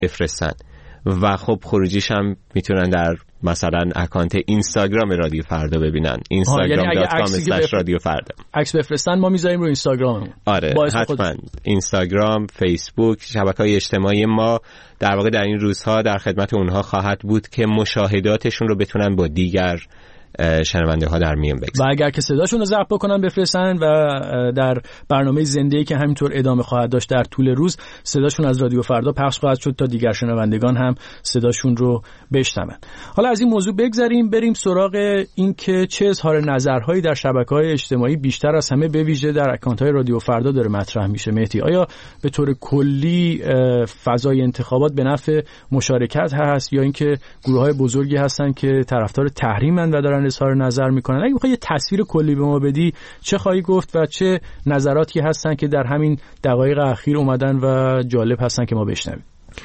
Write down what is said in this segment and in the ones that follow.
بفرستن و خب خروجیش هم میتونن در مثلا اکانت اینستاگرام رادیو فردا ببینن، instagram.com/رادیو فردا. عکس بفرستن ما میذاریم رو اینستاگراممون. آره حتما اینستاگرام، فیسبوک، شبکه‌های اجتماعی ما در واقع در این روزها در خدمت اونها خواهد بود که مشاهداتشون رو بتونن با دیگر شنونده ها در میون بگذارن و اگر که صداشون رو ضبط بکنن بفرستن و در برنامه زنده‌ای که همینطور ادامه خواهد داشت در طول روز صداشون از رادیو فردا پخش خواهد شد تا دیگر شنوندگان هم صداشون رو بشنون. حالا از این موضوع بگذریم بریم سراغ این که چه اظهار نظرهایی در شبکه‌های اجتماعی بیشتر از همه به ویژه در اکانت‌های رادیو فردا داره مطرح میشه. مهدی، آیا به طور کلی فضای انتخابات به نفع مشارکت هست یا اینکه گروه‌های بزرگی هستن که طرفدار تحریمن و دارن اظهار نظر میکنن؟ اگه بخوای یه تصویر کلی به ما بدی چه خواهی گفت و چه نظراتی هستن که در همین دقایق اخیر اومدن و جالب هستن که ما بشنویم؟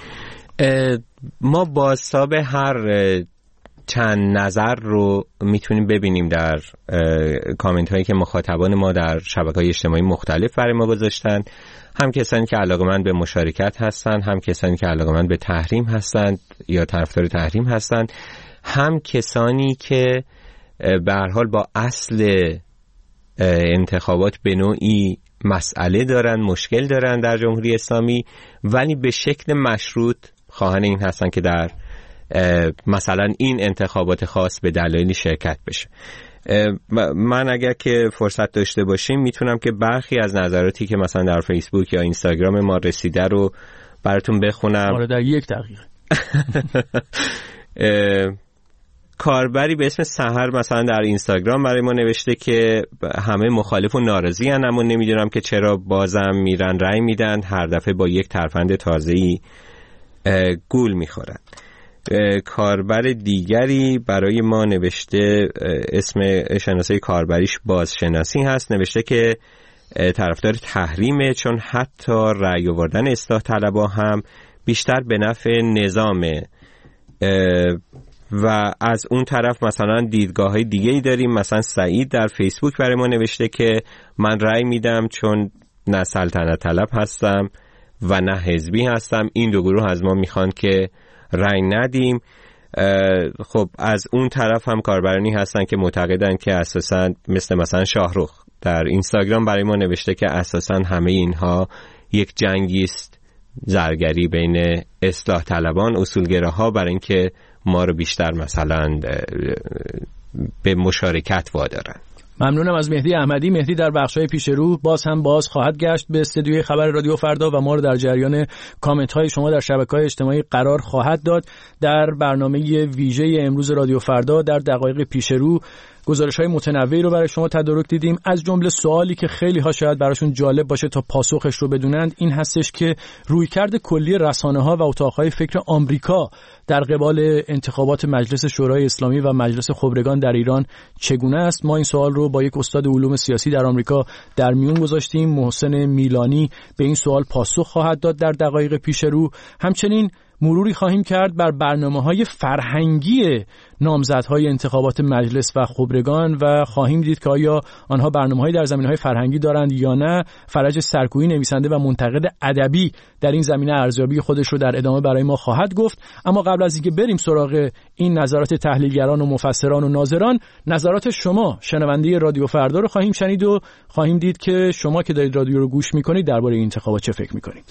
ما بازتاب هر چند نظر رو میتونیم ببینیم در کامنت هایی که مخاطبان ما در شبکه‌های اجتماعی مختلف برای ما گذاشتن، هم کسانی که علاقه‌مند به مشارکت هستن، هم کسانی که علاقه‌مند به تحریم هستند یا طرفدار تحریم هستند، هم کسانی که به هر حال با اصل انتخابات به نوعی مسئله دارن، مشکل دارن در جمهوری اسلامی، ولی به شکل مشروط خواهان این هستن که در مثلا این انتخابات خاص به دلایلی شرکت بشه. من اگر که فرصت داشته باشیم میتونم که برخی از نظراتی که مثلا در فیسبوک یا اینستاگرام ما رسیده رو براتون بخونم. آره در 1 دقیقه. کاربری به اسم سحر مثلا در اینستاگرام برای ما نوشته که همه مخالف و ناراضی هستند اما نمیدونم که چرا بازم میرن رای میدن، هر دفعه با یک ترفند تازه‌ای گول میخورن. کاربر دیگری برای ما نوشته، اسم شناسه کاربریش بازشناسی هست، نوشته که طرفدار تحریمه چون حتی رای آوردن اصلاح طلبها هم بیشتر به نفع نظامه. و از اون طرف مثلا دیدگاه‌های دیگه‌ای داریم، مثلا سعید در فیسبوک برای ما نوشته که من رأی میدم چون نه سلطنت طلب هستم و نه حزبی هستم، این دو گروه از ما میخوان که رأی ندیم. خب از اون طرف هم کاربرانی هستن که معتقدن که اساساً مثلا شاهرخ در اینستاگرام برای ما نوشته که اساساً همه اینها یک جنگی است، زرگری بین اصلاح طلبان، اصولگراها، برای اینکه ما رو بیشتر مثلا به مشارکت وادارن. ممنونم از مهدی احمدی. مهدی در بخش‌های پیش رو باز خواهد گشت به استودیوی خبر رادیو فردا و ما رو در جریان کامنت‌های شما در شبکه‌های اجتماعی قرار خواهد داد. در برنامه ویژه امروز رادیو فردا در دقایق پیش رو گزارش‌های متنوعی رو برای شما تدارک دیدیم. از جمله سوالی که خیلی ها شاید براشون جالب باشه تا پاسخش رو بدونند این هستش که رویکرد کلی رسانه‌ها و اتاق‌های فکر آمریکا در قبال انتخابات مجلس شورای اسلامی و مجلس خبرگان در ایران چگونه است؟ ما این سوال رو با یک استاد علوم سیاسی در آمریکا در میون گذاشتیم. محسن میلانی به این سوال پاسخ خواهد داد در دقایق پیش رو. همچنین مروری خواهیم کرد بر برنامه‌های فرهنگی نامزدهای انتخابات مجلس و خبرگان و خواهیم دید که آیا آنها برنامه‌هایی در زمینه‌های فرهنگی دارند یا نه. فرج سرکویی نویسنده و منتقد ادبی در این زمینه ارزیابی خودش رو در ادامه برای ما خواهد گفت. اما قبل از اینکه بریم سراغ این نظرات تحلیلگران و مفسران و ناظران، نظرات شما شنونده رادیو فردا رو خواهیم شنید و خواهیم دید که شما که دارید رادیو رو گوش می‌کنید درباره این انتخابات چه فکر می‌کنید.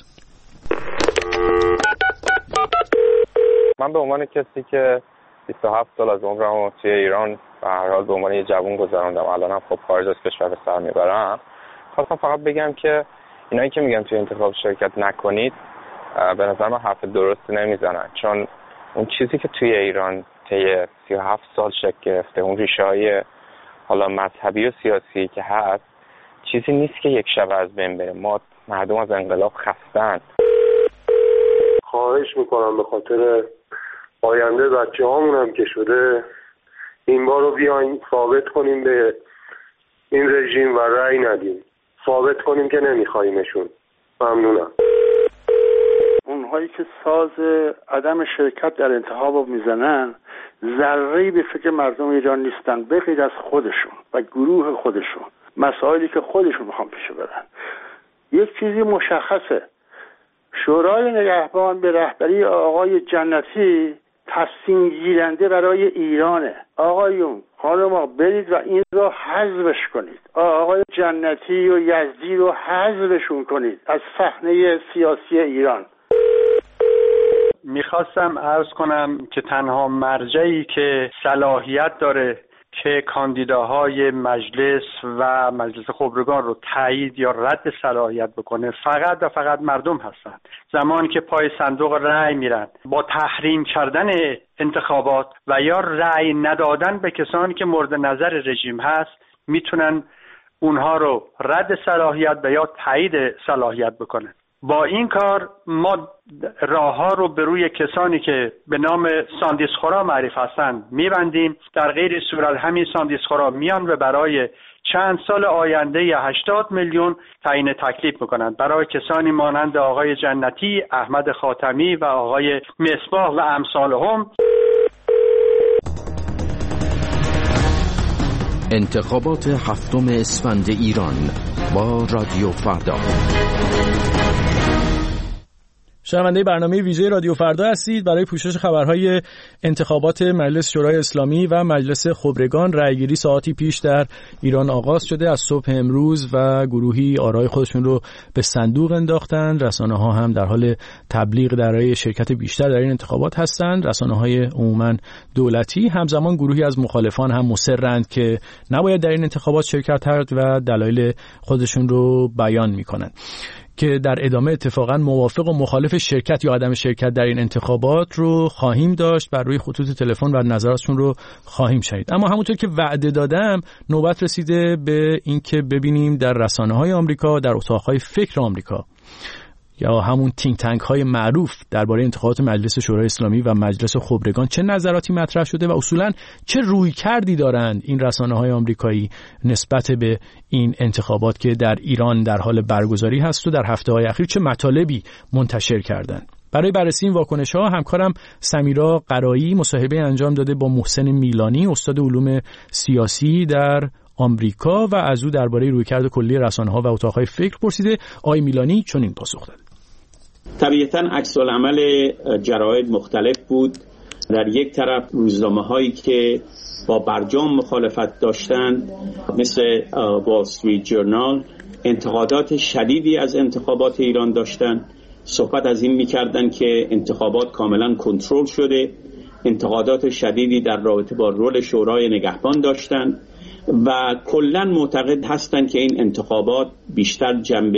من به عنوان کسی که 27 سال از عمرم توی ایران و هر حال به عنوان یه جوان گذروندم، الانم خب خارج از کشور به سر میبرم، خواستم فقط بگم که اینایی که میگن توی انتخاب شرکت نکنید به نظر من حرف درستی نمیزنن، چون اون چیزی که توی ایران طی 37 سال شکل گرفته، اون ریشه‌های حالا مذهبی و سیاسی که هست، چیزی نیست که یک شب از بین بره. ما مردم از انقلاب خستن. خواهش میکنم به خاطر آینده بچه هامون هم که شده این بار رو بیاین ثابت کنیم به این رژیم و رأی ندیم، ثابت کنیم که نمیخواییمشون. ممنونم. اونهایی که ساز عدم شرکت در انتخاب رو میزنن ذره‌ای به فکر مردم ایران نیستن به غیر از خودشون و گروه خودشون، مسائلی که خودشون میخوان پیش برن. یک چیزی مشخصه، شورای نگهبان به رهبری آقای جنتی تصمیم گیرنده برای ایرانه. آقایون خانم‌ها برید و این رو حذفش کنید. آقای جنتی و یزدی رو حذفشون کنید از صحنه سیاسی ایران. میخواستم عرض کنم که تنها مرجعی که صلاحیت داره که کاندیداهای مجلس و مجلس خبرگان رو تایید یا رد صلاحیت بکنه فقط و فقط مردم هستند. زمانی که پای صندوق رأی میرن با تحریم کردن انتخابات و یا رأی ندادن به کسانی که مورد نظر رژیم هست میتونن اونها رو رد صلاحیت و یا تایید صلاحیت بکنن. با این کار ما راه‌ها رو به روی کسانی که به نام ساندیسخورا معروف هستند میبندیم. در غیر صورت همین ساندیسخورا میان و برای چند سال آینده 80 میلیون تعیین تکلیف میکنند برای کسانی مانند آقای جنتی، احمد خاتمی و آقای مصباح و امثالهم. انتخابات 7 اسفند ایران با رادیو فردا. شنونده برنامه ویژه رادیو فردا هستید. برای پوشش خبرهای انتخابات مجلس شورای اسلامی و مجلس خبرگان رأیگیری ساعتی پیش در ایران آغاز شده. از صبح امروز و گروهی آرای خودشون رو به صندوق انداختن. رسانه‌ها هم در حال تبلیغ برای شرکت بیشتر در این انتخابات هستند. رسانه‌های عموماً دولتی. همزمان گروهی از مخالفان هم مصرند که نباید در این انتخابات شرکت کرد و دلایل خودشون رو بیان می‌کنند که در ادامه اتفاقا موافق و مخالف شرکت یا عدم شرکت در این انتخابات رو خواهیم داشت. بر روی خطوط تلفن و نظراتشون رو خواهیم شنید. اما همونطور که وعده دادم نوبت رسیده به این که ببینیم در رسانه‌های آمریکا، در اتاق‌های فکر آمریکا یا همون تینک تانک های معروف درباره انتخابات مجلس شورای اسلامی و مجلس خبرگان چه نظراتی مطرح شده و اصولاً چه رویکردی دارند این رسانه‌های آمریکایی نسبت به این انتخابات که در ایران در حال برگزاری هست و در هفته‌های اخیر چه مطالبی منتشر کردند. برای بررسی این واکنش‌ها همکارم سمیرا قرایی مصاحبه انجام داده با محسن میلانی، استاد علوم سیاسی در آمریکا و از او درباره رویکرد کلی رسانه‌ها و اتاق‌های فکر پرسیده. آقای میلانی چنین پاسخ داد: طبیعتاً عکس‌العمل جراید مختلف بود. در یک طرف روزنامه‌هایی که با برجام مخالفت داشتند مثل وال استریت جورنال انتقادات شدیدی از انتخابات ایران داشتند. صحبت از این می‌کردند که انتخابات کاملاً کنترل شده. انتقادات شدیدی در رابطه با رول شورای نگهبان داشتند و کلاً معتقد هستند که این انتخابات بیشتر جنبه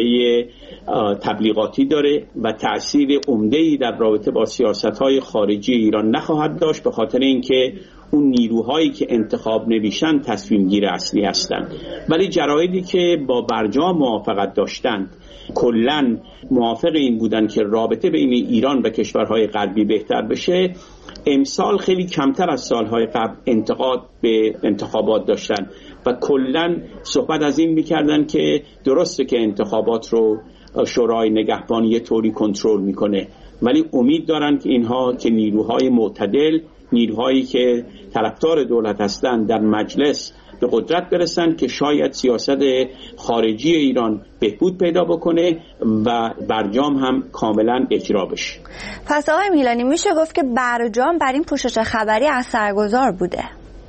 تبلیغاتی داره و تأثیر عمده‌ای در رابطه با سیاست‌های خارجی ایران نخواهد داشت، به خاطر اینکه اون نیروهایی که انتخاب نمیشن تصمیم گیر اصلی هستند. ولی جرایدی که با برجام موافقت داشتند کلاً موافق این بودن که رابطه بین ایران و کشورهای غربی بهتر بشه. امسال خیلی کمتر از سالهای قبل انتقاد به انتخابات داشتن و کلاً صحبت از این می‌کردن که درسته که انتخابات رو شورای نگهبان یه طوری کنترل میکنه، ولی امید دارن که اینها که نیروهای معتدل، نیروهایی که طرفدار دولت هستند در مجلس به قدرت برسن که شاید سیاست خارجی ایران بهبود پیدا بکنه و برجام هم کاملا اجرا بشه. پس آقای میلانی میشه گفت که برجام بر این پوشش خبری اثرگذار بوده؟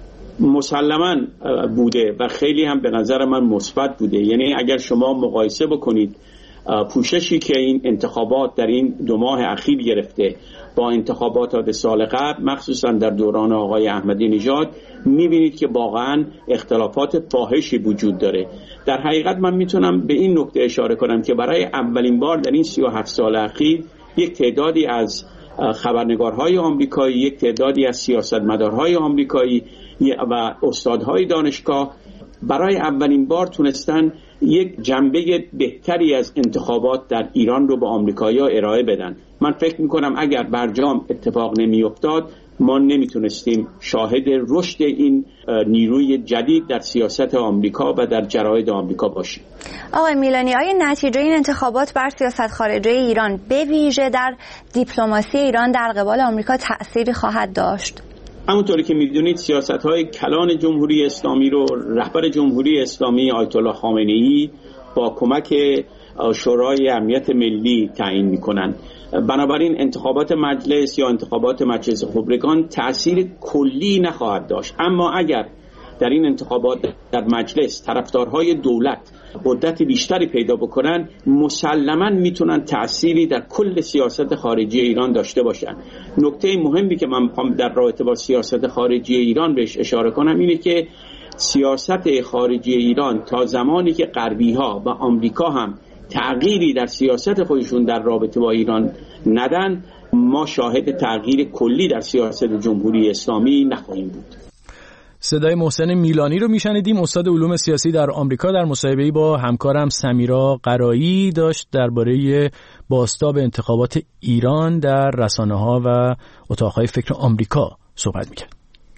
مسلماً بوده و خیلی هم به نظر من مثبت بوده. یعنی اگر شما مقایسه بکنید پوششی که این انتخابات در این 2 ماه اخیر گرفته با انتخابات سال قبل، مخصوصا در دوران آقای احمدی نژاد، میبینید که واقعا اختلافات فاحشی وجود داره. در حقیقت من میتونم به این نکته اشاره کنم که برای اولین بار در این 37 سال اخیر یک تعدادی از خبرنگارهای آمریکایی، یک تعدادی از سیاستمدارهای آمریکایی و استادهای دانشگاه برای اولین بار تونستن یک جنبه بهتری از انتخابات در ایران رو به آمریکایی‌ها ارائه بدن. من فکر میکنم اگر برجام اتفاق نمیافتاد ما نمیتونستیم شاهد رشد این نیروی جدید در سیاست آمریکا و در جراید آمریکا باشیم. آقای میلانی، آیا نتیجه این انتخابات بر سیاست خارجی ایران به ویژه در دیپلماسی ایران در قبال آمریکا تأثیری خواهد داشت؟ همونطوری که میدونید سیاست‌های کلان جمهوری اسلامی رو رهبر جمهوری اسلامی آیت الله خامنه‌ای با کمک شورای امنیت ملی تعیین میکنن. بنابراین انتخابات مجلس یا انتخابات مجلس خبرگان تأثیر کلی نخواهد داشت. اما اگر در این انتخابات در مجلس طرفدارهای دولت قدرت بیشتری پیدا بکنن، مسلماً میتونن تأثیری در کل سیاست خارجی ایران داشته باشن. نکته مهمی که من میخوام در رابطه با سیاست خارجی ایران بهش اشاره کنم اینه که سیاست خارجی ایران تا زمانی که غربی‌ها و آمریکا هم تغییری در سیاست خودشون در رابطه با ایران ندن، ما شاهد تغییر کلی در سیاست جمهوری اسلامی نخواهیم بود. صدای محسن میلانی رو میشنیدیم، استاد علوم سیاسی در آمریکا، در مصاحبه‌ای با همکارم سمیرا قرایی داشت درباره بازتاب انتخابات ایران در رسانه‌ها و اتاق‌های فکر آمریکا صحبت می‌کرد.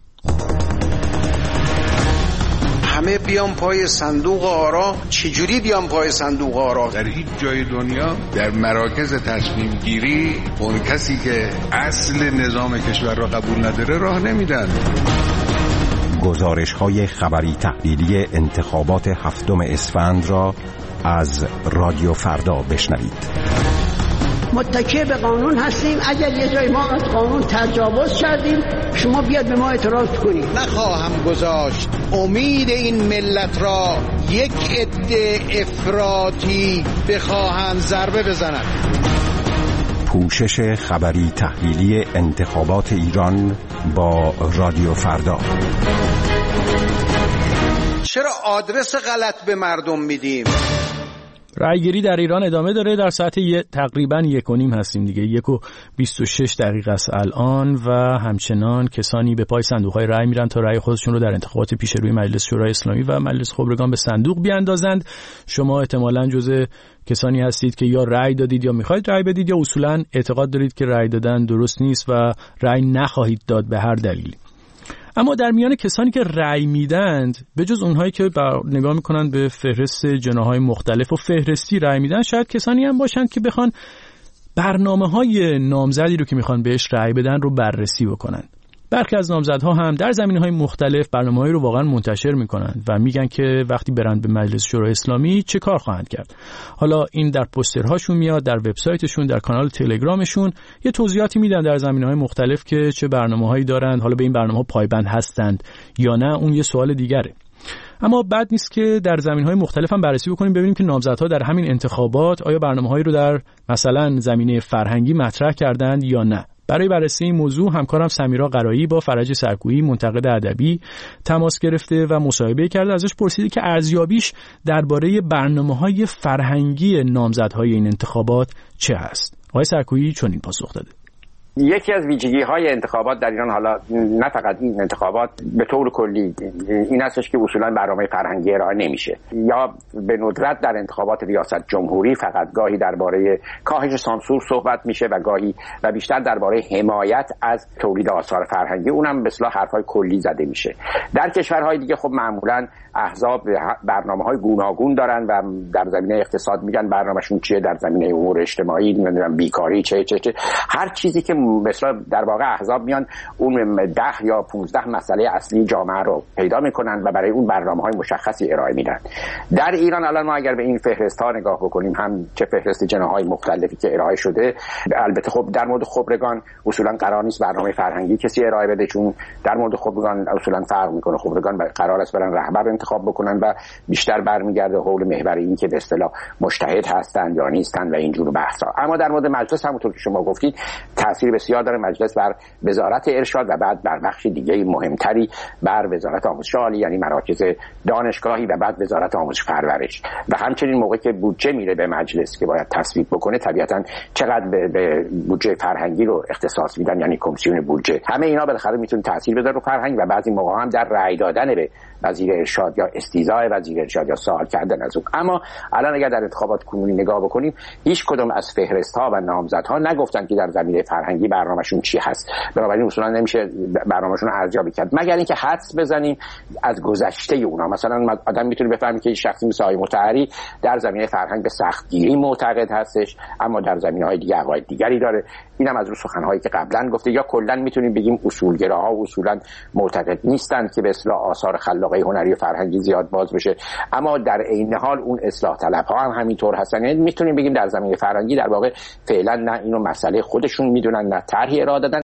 همه بیان پای صندوق آرا. چجوری بیان پای صندوق آرا؟ در هیچ جای دنیا در مراکز تصمیم گیری اون کسی که اصل نظام کشور را قبول نداره راه نمیدن. گزارش‌های خبری تحلیلی انتخابات 7 اسفند را از رادیو فردا بشنوید. متکی به قانون هستیم. اگر یه جای ما از قانون تجاوز کردیم، شما بیاد به ما اعتراض کنید. نخواهم گذاشت امید این ملت را یک عده افراطی بخواهند ضربه بزنند. پوشش خبری تحلیلی انتخابات ایران با رادیو فردا. چرا آدرس غلط به مردم میدیم؟ رأیگیری در ایران ادامه داره. در ساعت تقریبا 1:30 هستیم دیگه، 1:26 است الان و همچنان کسانی به پای صندوق‌های رأی میرن تا رأی خودشون رو در انتخابات پیش روی مجلس شورای اسلامی و مجلس خبرگان به صندوق بیاندازند. شما احتمالاً جزء کسانی هستید که یا رأی دادید یا می‌خواید رأی بدید یا اصولاً اعتقاد دارید که رأی دادن درست نیست و رأی نخواهید داد به هر دلیلی. اما در میان کسانی که رأی میدند، به جز اونهایی که نگاه میکنند به فهرست جناح‌های مختلف و فهرستی رأی میدن، شاید کسانی هم باشند که بخوان برنامه‌های نامزدی رو که میخوان بهش رأی بدن رو بررسی بکنن. برخی از نامزدها هم در زمینه‌های مختلف برنامه‌هایی رو واقعا منتشر میکنن و میگن که وقتی برن به مجلس شورای اسلامی چه کار خواهند کرد. حالا این در پوسترهاشون میاد، در وبسایتشون، در کانال تلگرامشون یه توضیحاتی میدن در زمینه‌های مختلف که چه برنامه‌هایی دارن، حالا به این برنامه‌ها پایبند هستند یا نه اون یه سوال دیگره. اما بد نیست که در زمینه‌های مختلف هم بررسی بکنیم، ببینیم که نامزدها در همین انتخابات آیا برنامه‌هایی رو در مثلا زمینه فرهنگی مطرح کردند یا نه. برای بررسی این موضوع همکارم سمیرا قرایی با فرج سرکویی منتقد ادبی تماس گرفته و مصاحبه کرده. ازش پرسیده که ارزیابیش درباره برنامه‌های فرهنگی نامزدهای این انتخابات چه هست. آقای سرکویی چنین پاسخ داده: یکی از ویژگی‌های انتخابات در ایران، حالا نه فقط این انتخابات، به طور کلی این هستش که اصولاً برنامه فرهنگی ارائه نمیشه، یا به ندرت در انتخابات ریاست جمهوری فقط گاهی درباره کاهش سانسور صحبت میشه و گاهی و بیشتر درباره حمایت از تولید آثار فرهنگی، اونم به اصطلاح حرفای کلی زده میشه. در کشورهای دیگه خب معمولاً احزاب برنامه‌های گوناگون دارن و در زمینه اقتصاد میگن برنامه‌شون چیه، در زمینه امور اجتماعی نمیدونم بیکاری چه هر چیزی که مثلا در واقع احزاب میان اون 10 یا 15 مسئله اصلی جامعه رو پیدا میکنن و برای اون برنامه‌های مشخصی ارائه میدن. در ایران الان ما اگر به این فهرست‌ها نگاه بکنیم، هم چه فهرست جناح‌های مختلفی که ارائه شده، البته خب در مورد خبرگان اصولا قرار نیست برنامه فرهنگی کسی ارائه بده، چون در مورد خبرگان اصولا فرق میکنه. خبرگان قرار است برن رهبر انتخاب بکنن و بیشتر برمیگرده حول محور این که به اصطلاح مجتهد هستن یا نیستن و اینجور بحثا. اما در مورد مجلس همونطور که شما گفتید تاثیر بسیار داره مجلس بر وزارت ارشاد و بعد بر بخش دیگه مهمتری بر وزارت آموزش عالی، یعنی مراکز دانشگاهی و بعد وزارت آموزش پرورش. و همچنین موقعی که بودجه میره به مجلس که باید تصویب بکنه، طبیعتاً چقدر به بودجه فرهنگی رو اختصاص میدن، یعنی کمیسیون بودجه، همه اینا بالاخره میتونه تاثیر بذاره رو فرهنگ و بعضی موقع هم در رأی دادن به وزیر ارشاد یا استیضاح وزیر ارشاد یا سوال کردن از اون. اما الان اگر در انتخابات کنونی نگاه بکنیم، هیچ کدوم از فهرست‌ها و نامزدها نگفتن که در زمینه فرهنگی برنامه‌شون چی هست. بنابراین اصولا نمیشه برنامه‌شون رو ارزیابی کرد مگر اینکه حدس بزنیم از گذشته اونا. مثلا آدم میتونه بفهمه که شخصی مثل آقای مطهری در زمینه فرهنگ به سختگیری معتقد هستش، اما در زمینه‌های دیگه عقاید دیگری داره. اینم از رو سخن‌هایی که قبلا گفته. یا کلا میتونیم بگیم اصولگراها اصولا معتقد نیستند که به اصطلاح آثار خلاقه هنری و فرهنگی زیاد باز بشه، اما در عین حال اون اصلاح طلب‌ها هم همینطور هستن. یعنی میتونیم بگیم در زمینه فرهنگی در واقع فعلا نه اینو مسئله خودشون میدونن نه طرحی ارائه دادن،